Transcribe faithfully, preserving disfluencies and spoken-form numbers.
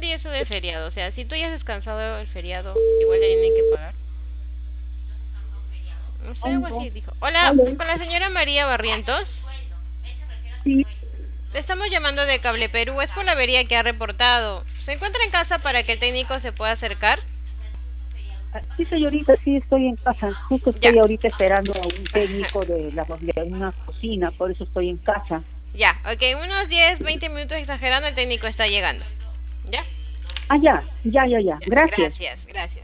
entendí eso de feriado. O sea, si tú ya has descansado el feriado, igual le tienen que pagar. No sé, Ay, algo no. así dijo. Hola, Vale. con la señora María Barrientos. Sí, Le estamos llamando de Cable Perú. Es por la avería que ha reportado. ¿Se encuentra en casa para que el técnico se pueda acercar? ah, sí, señorita, sí estoy en casa. Justo Ya. estoy ahorita esperando a un técnico de, la, de una cocina, por eso estoy en casa. Ya, ok, unos diez, veinte minutos exagerando, el técnico está llegando. ¿Ya? Ah, ya, ya, ya, ya. Ya, Gracias. gracias, gracias.